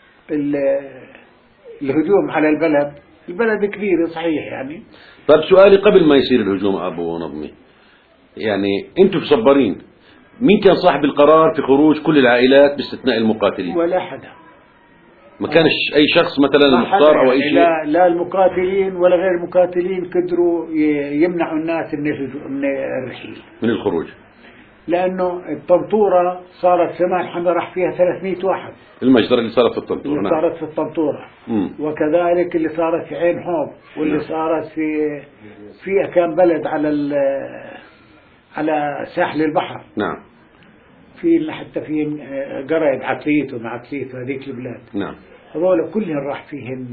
الهجوم على البلد كبير صحيح يعني. طيب سؤالي قبل ما يصير الهجوم أبو نظمي، يعني أنتم في صبرين مين كان صاحب القرار في خروج كل العائلات باستثناء المقاتلين؟ ولا حدا. ما كانش أي شخص مثلا المختار أو أي شيء؟ لا المقاتلين ولا غير المقاتلين قدروا يمنعوا الناس من الرحيل، من الخروج، لأنه الطنطورة صارت سماح حمد راح فيها 300 واحد. المجزرة اللي صارت في الطنطورة. اللي صارت في الطنطورة. وكذلك اللي صارت في عين حوض، واللي صارت في كان بلد على ساحل البحر. نعم. في حتى في قرية عتليت ومعتليت وهذيك البلاد. نعم. هذول كلهم راح فيهم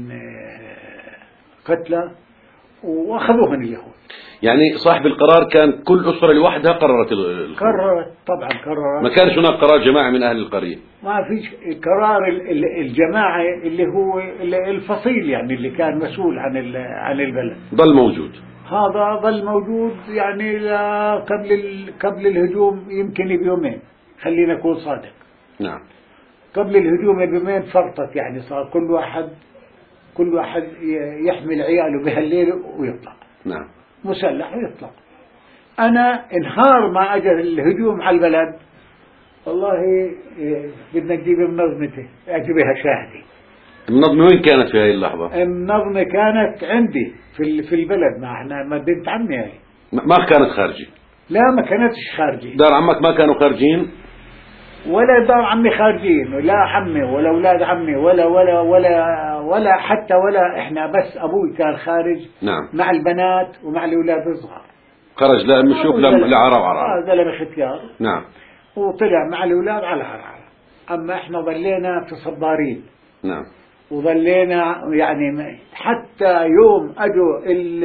قتلى واخذوهم اليهود. يعني صاحب القرار كان كل أسرة لوحدها قررت طبعا قررت. ما كانش هناك قرار جماعي من أهل القرية. ما فيش قرار الجماعي اللي هو الفصيل يعني اللي كان مسؤول عن البلد ظل موجود. هذا ظل موجود يعني قبل الهجوم يمكن بيومين، خلينا نكون صادق. نعم. قبل الهجوم بيومين فرطت، يعني صار كل واحد كل واحد يحمل عياله بهالليل ويطلع نعم. مسلح ويطلع. أنا انهار ما أجى الهجوم على البلد، والله بدنا نجيب منظمتي أجيبها شاهدي. المنظمة وين كانت في هذه اللحظة؟ المنظمة كانت عندي في البلد، ما احنا ما بنت عمي هاي. ما كانت خارجي؟ لا ما كانتش خارجي. دار عمك ما كانوا خارجين؟ ولا دار عمي خارجين، ولا عمي ولا أولاد عمي ولا حتى ولا إحنا، بس أبوي كان خارج. نعم. مع البنات ومع الأولاد الصغار. خرج لا شوف لعرعر. زلمة ختيار. نعم. وطلع مع الأولاد على عرعر. أما إحنا ظلينا في صبارين. نعم. وظلينا يعني حتى يوم أجوا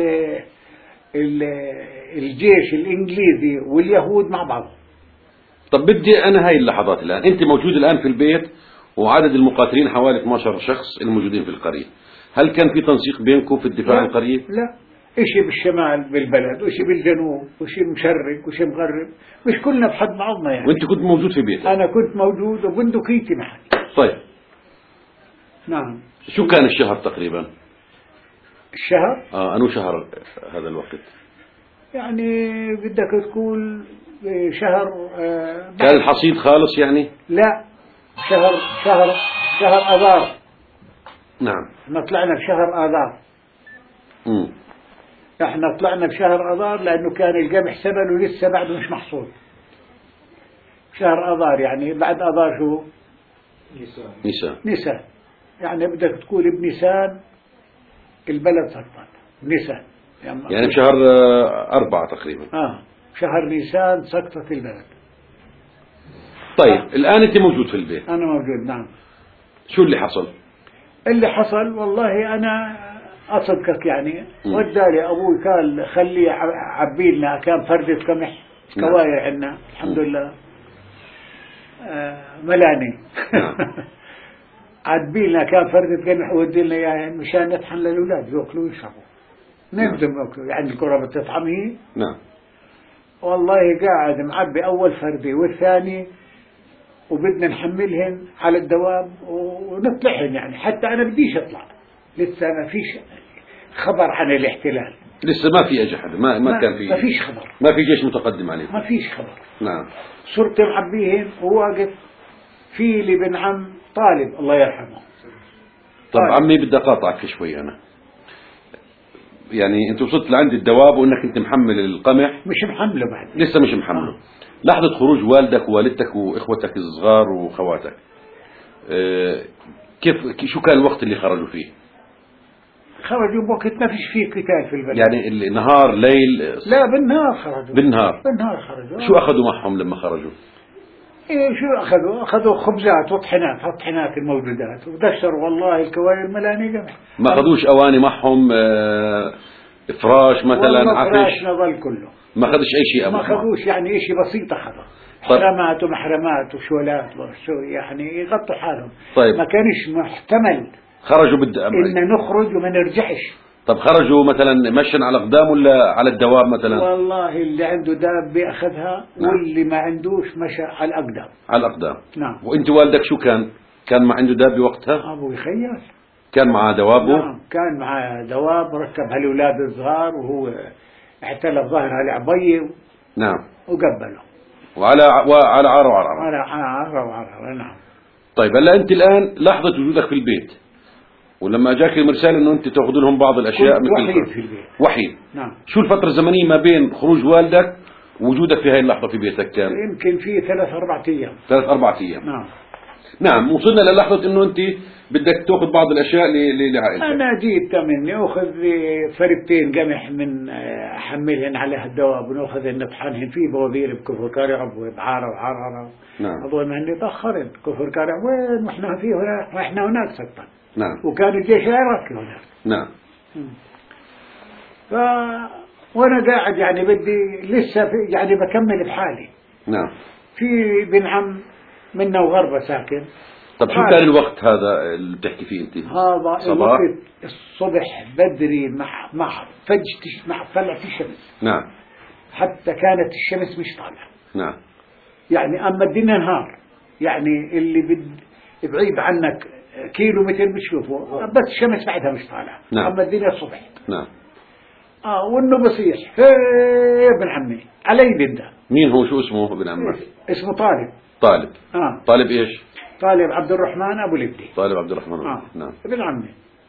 الجيش الإنجليزي واليهود مع بعض. طب بدي أنا هاي اللحظات الآن، أنت موجود الآن في البيت وعدد المقاتلين حوالي 12 شخص الموجودين في القرية، هل كان في تنسيق بينكم في الدفاع عن القرية؟ لا، إشي بالشمال بالبلد وإشي بالجنوب وإشي مشرق وإشي مغرب، مش كلنا بحد بعضنا يعني. وأنت كنت موجود في بيتك؟ أنا كنت موجود وبندقيتي معي. طيب. نعم. شو كان الشهر تقريبا؟ الشهر؟ أنو شهر هذا الوقت؟ يعني بدك تقول شهر كان الحصيد خالص يعني؟ لا، شهر آذار. نعم. احنا طلعنا بشهر آذار. احنا طلعنا بشهر آذار لأنه كان القمح سبل ولسه بعده مش محصول. شهر آذار يعني بعد آذار شو؟ نيسان. يعني بدك تقول بنيسان البلد سقطت بنيسان. يعني بشهر 4 تقريبا. شهر نيسان سقطت البلد. طيب الآن أنت موجود في البيت؟ أنا موجود. نعم. شو اللي حصل؟ اللي حصل والله أنا أصدقك يعني، ودالي أبوي قال خلي عبي لنا كان فردة قمح كوايا عندنا الحمد لله ملاني. عبي لنا كان فردة قمح ودي لنا يعني مشان نطحن للأولاد يأكلوا ويشربوا. نبدأ يأكلوا يعني الكرة بتطعم هي. نعم. والله قاعد معبي أول فردة والثاني، وبدنا نحملهن على الدواب ونطلعهن يعني، حتى أنا بديش أطلع، لسه ما فيش خبر عن الاحتلال، لسه ما في أجي حدا، ما كان في، ما فيش خبر، ما في جيش متقدم عليه، ما فيش خبر. نعم. صرت معبيهن وواقف في لي بن عم طالب الله يرحمه. طب عمي بدي أقاطعك شوي، أنا يعني أنت وصلت لعند الدواب وإنك أنت محمل القمح؟ مش محمله بعد، لسه مش محمله. لحظة خروج والدك ووالدتك وإخوتك الصغار وخواتك، كيف شو كان الوقت اللي خرجوا فيه؟ خرجوا بوقت ما فيش فيه قتال في البلد، يعني النهار ليل؟ لا بالنهار خرجوا. بالنهار خرجوا. شو أخذوا معهم لما خرجوا؟ شو أخذوا خبزات وطحنات الموجودات ودشروا والله الكواير ملاني قمح. ما أخذوش أواني معهم، فراش مثلا، عفش؟ فراش نظل كله، ما أخذش أي شيء. ما أخذوش يعني شيء بسيط أخذوا. حرامات ومحرمات وشولات يعني يغطوا حالهم. طيب. ما كانش محتمل خرجوا إن نخرج وما نرجعش. طب خرجوا مثلا مشيا على أقدام ولا على الدواب مثلا؟ والله اللي عنده دابة أخذها. نعم. واللي ما عندوش مشى على الأقدام. على الأقدام. نعم. وأنت والدك شو كان ما عنده دابة وقتها؟ أبوي خيال. كان معاه دوابه؟ نعم كان معاه دواب، ركب هالأولاد الصغار وهو اعتلى ظهر على عبيه. نعم. وقبله. وعلى عرة وعرة. نعم. طيب هلا أنت الآن لحظة وجودك في البيت، ولما جاك المرسال انه انت تاخذ لهم بعض الاشياء كنت وحيد في البيت. وحيد. نعم. شو الفترة الزمنية ما بين خروج والدك ووجودك في هاي اللحظة في بيتك؟ كان يمكن في 3-4 أيام. 3-4 أيام. نعم. نعم. وصلنا للحظة انه انت بدك تاخذ بعض الاشياء لعائلتك. انا جيت مني اخذ فرقتين قمح من احملهن على الدواب وناخذ نطحنهن في بوابير بكفر كارع وبعارة وعرارة. نعم. اظن اني تاخرت كفر كارع وين واحنا في هناك واحنا هناك سقطا. نعم. وكان الجيش العراقي هناك. نعم. وانا قاعد يعني بدي لسه يعني بكمل بحالي. نعم. في بن عم منا وغربة ساكن. طب شو كان الوقت هذا اللي بتحكي فيه انت؟ هذا صباح؟ الوقت الصبح بدري مع طلعت الشمس. نعم. حتى كانت الشمس مش طالعة. نعم. يعني اما الدنيا نهار، يعني اللي بعيد عنك كيلو متر بتشوفه، بس الشمس بعدها مش طالعة. نعم. أما الدنيا الصبح. نعم. وإنه بصيح هي ابن عمي علي بده. مين هو؟ شو اسمه ابن عمك؟ اسمه طالب. طالب. طالب إيش؟ طالب عبد الرحمن أبو لبدي. طالب عبد الرحمن. نعم. ابن عمي.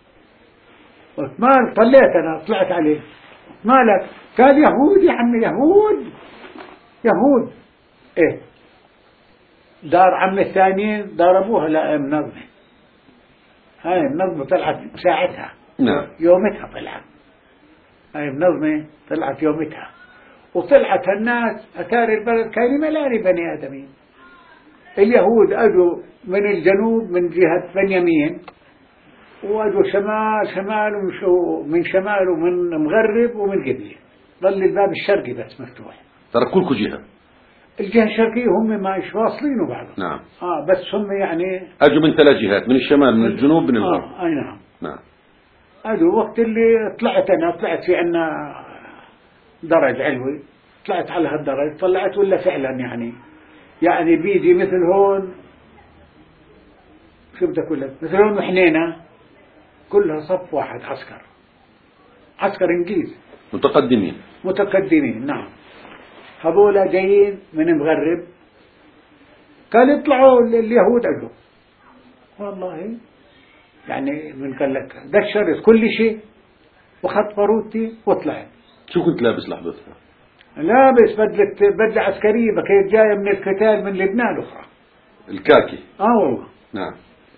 ما طلعت أنا، طلعت عليه. مالك؟ قال يهود يا عمي، يهود. إيه، دار عمي الثانيين ضربوها لمنظمة. هاي منظمة طلعت ساعتها. نعم. يومتها طلعت. هاي منظمة طلعت يومتها، وطلعت الناس أتاري البلد كان ملاري بني آدمين. اليهود أجوا من الجنوب من جهة بنيامين، وأجوا شمال ومشوا من شمال ومن مغرب ومن قبلي. ظل الباب الشرقي بس مفتوح. ترى كلكم جهة. الجهة الشرقية هم ما واصلين بعض. نعم. بس هم يعني أجوا من 3 جهات، من الشمال من الجنوب من الغرب. أي نعم. نعم. أجوا وقت اللي طلعت في عنا درج علوي، طلعت على هالدرج، طلعت ولا فعلا يعني بيجي مثل هون، شو بدك أقول لك، مثل هون وحنينة كلها صف واحد، عسكر إنجليز متقدمين. نعم. هذولا جايين من مغرب، قال يطلعوا اليهود أجوا. والله يعني من قال لك دشرت كل شيء وخط باروتي وطلعت. شو كنت لابس لحظتها؟ لابس بدلة عسكرية بكيت جاية من القتال من لبنان الأخرى، الكاكي. والله. نعم.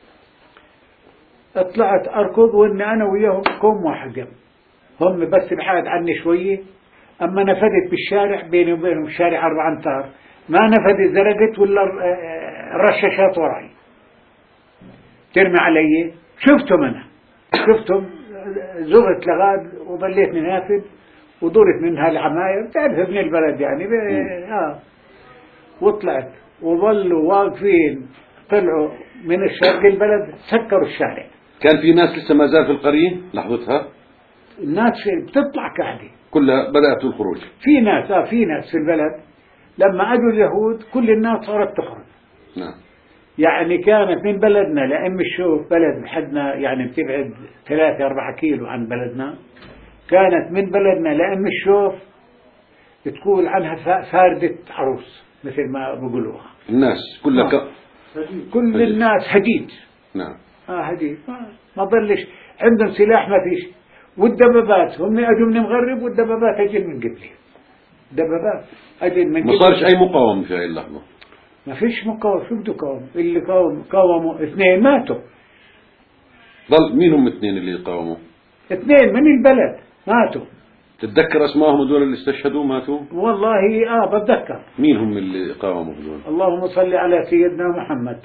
طلعت أركض وإن أنا وياهم كوم واحد جنب، هم بس بعاد عني شوية. أما نفذت بالشارع بيني وبينهم الشارع 4 أمتار، ما نفذت زرقت ولا الرشاشات وراي ترمي علي. شفتهم زغت لغاد وظليت نافذ ودورت منها العماير، بتعرف ابن البلد يعني. وطلعت وظلوا واقفين، طلعوا من الشرق البلد سكروا الشارع. كان في ناس لسه ما زال في القرية لحظتها؟ الناس بتطلع قاعدة كلها بدأت الخروج. في ناس في البلد لما أجوا اليهود كل الناس صارت تخرج. نعم. يعني كانت من بلدنا لأم الشوف، بلد حدنا يعني بتبعد 3-4 كيلو عن بلدنا، كانت من بلدنا لأم الشوف تقول عنها فاردة عروس مثل ما بيقولوها الناس كلها. كل الناس هديد. نعم. هديد، ما ضلش عندهم سلاح، ما فيش. والدبابات هم أجوا من مغرب، والدبابات أجل من قبلي. دبابات أجل من قبلي. ما صارش أي مقاومة في هذه اللحظة. ما فيش مقاومة. شو بده قاوم؟ اللي قاوموا 2 ماتوا. ضل مين هم 2 اللي قاوموا؟ 2 من البلد ماتوا. تتذكر أسمائهم هذول اللي استشهدوا ماتوا؟ والله بتذكر. مين هم اللي قاوموا هذول؟ اللهم صل على سيدنا محمد.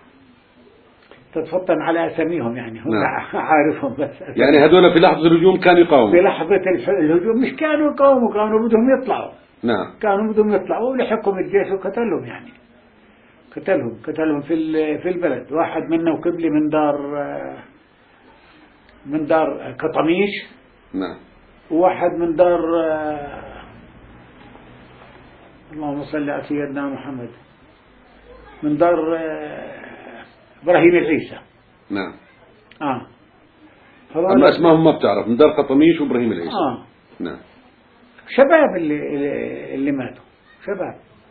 تتفطن على أساميهم يعني هم. نعم. عارفهم بس أساميهم. يعني هذول في لحظة الهجوم كانوا يقاوموا؟ في لحظة الهجوم مش كانوا يقاوموا، كانوا بدهم يطلعوا. نعم. كانوا بدهم يطلعوا ولحقهم الجيش وقتلهم يعني. قتلهم في البلد. واحد منهم قبلي من دار قطميش. نعم. وواحد من دار اللهم صل على سيدنا محمد، من دار إبراهيم العيسى. نعم. أما اسمهم ما بتعرف، من دار قطميش وإبراهيم العيسى. نعم. شباب اللي ماتوا شباب،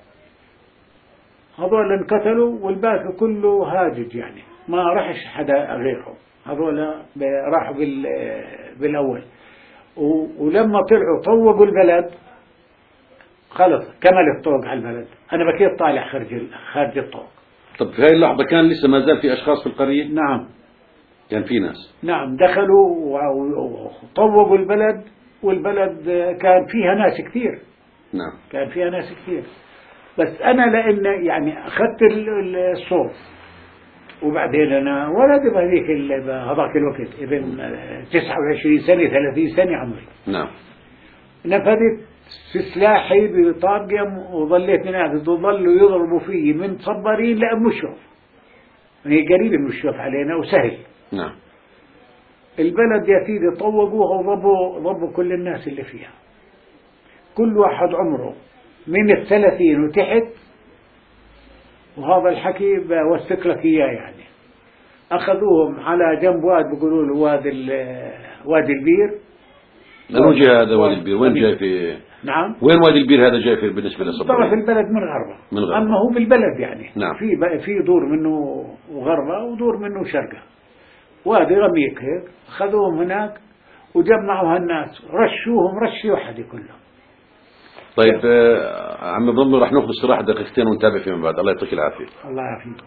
هذول انقتلوا والباقي كله هاجج يعني، ما راحش حدا غيرهم. هذول راحوا بالأول، ولما طلعوا طوقوا البلد خلص كمل الطوق على البلد. أنا بكيت طالع خارج الطوق. طب في هاي اللحظة كان لسه ما زال في أشخاص في القرية؟ نعم. كان في ناس. نعم، دخلوا وطوقوا البلد، والبلد كان فيها ناس كثير. نعم. كان فيها ناس كثير، بس أنا لأن يعني أخذت الصوت، وبعدين أنا ولد هذاك الوقت ابن 29 سنة 30 سنة عمري. نعم. نفذت في سلاحي بطاقم وظليت نافذ، وظلوا يضربوا فيه من صبارين لأم الشوف، هي قريبة من الشوف علينا وسهل. نعم. البلد يا سيدي طوقوها وضربوا كل الناس اللي فيها، كل واحد عمره من 30 وتحت. وهذا الحكي بوثق لك إياه يعني. أخذوهم على جنب واد بيقولوا له وادي البير. من وجه هذا وادي البير؟ وين جاي في؟ نعم. وين وادي البير هذا جاي في بالنسبة لصبرية؟ طرف البلد من غربة. من غربة. أما هو بالبلد يعني. نعم. في دور منه غربة ودور منه شرقة. وادي رميق هيك، أخذوهم هناك وجمعوا هالناس، رشوا وحدي كلهم. طيب عم بنضل راح ناخذ استراحة دقيقتين ونتابع فيما بعد. الله يعطيك العافية. الله يعافيك.